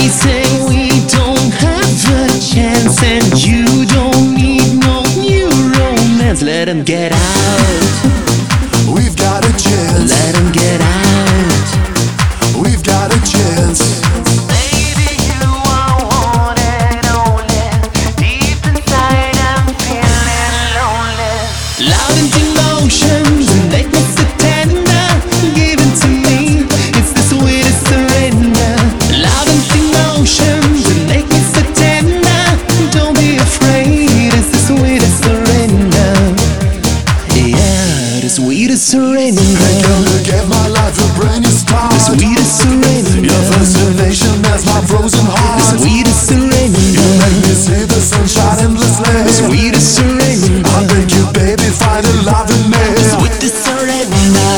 say we don't have a chance, and you don't need no new romance. Let him get out. We've got a chance. Let him get out. We've got a chance. Baby, you are wanted only. Deep inside, I'm feeling lonely. Loud and emotions make me so tender. Give it to me, it's the sweetest surrender. Loud and emotions make me so tender. Don't be afraid, it's the sweetest surrender. Yeah, the sweetest surrender. Hey girl, you gave my life a brand new start. The sweetest surrender. Your fascination has my frozen heart. The sweetest surrender. You make me see the sunshine endlessly. The sweetest surrender. I beg you, baby, find a love in me. The sweetest surrender.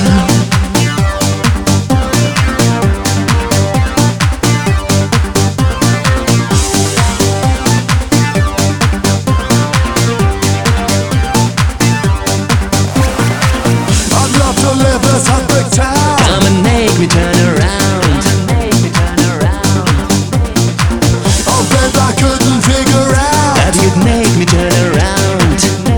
I'd love to live this heartbreak town. Come and make me turn around. Oh babe, I couldn't figure out That you'd make me turn around.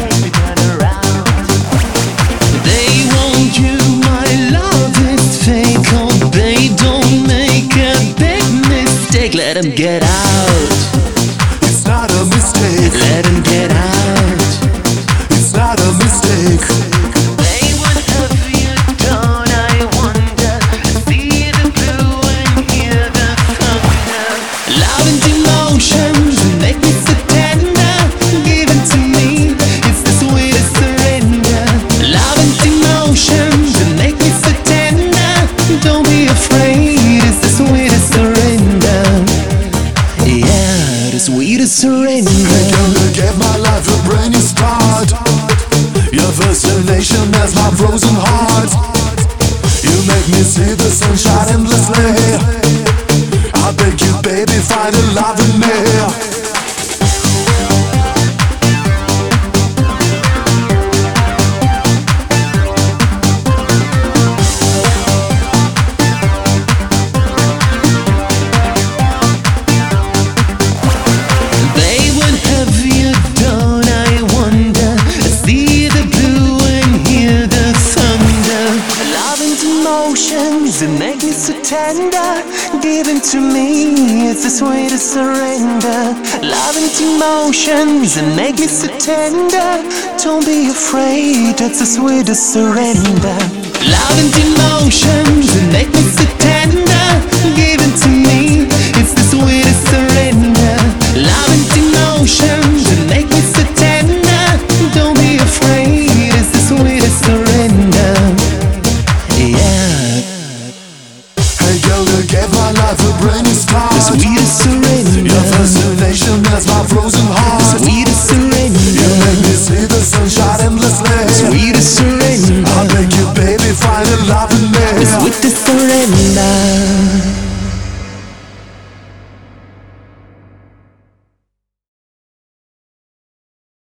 They want you, my love is fake. Oh, they don't make a big mistake. Let him get out. it's not a mistake. Let him get out. It's not a mistake. They would have you done, I wonder. See the blue and hear the thunder. Loud and emotions make me so tender. Give it to me, it's the sweetest surrender. Loud and emotions make me so tender. Don't be afraid, it's the sweetest surrender. Yeah, the sweetest surrender. Girl, you gave my life a brand new start. Your fascination has my frozen heart. You make me see the sunshine endlessly. I beg you, baby, find a love in me. They would have you done, I wonder. See the blue and hear the thunder. Love and emotions that make me so tender. Given to me, it's the sweetest surrender. Love and emotions that make me so tender. Don't be afraid, that's the sweetest surrender. Love and emotions that make me so tender. Given to me, it's the sweetest surrender. Love and emotions that make me so tender. Don't be afraid, it's the sweetest surrender. Yeah, Hey girl, you gave my life a brand new start. the sweetest surrender.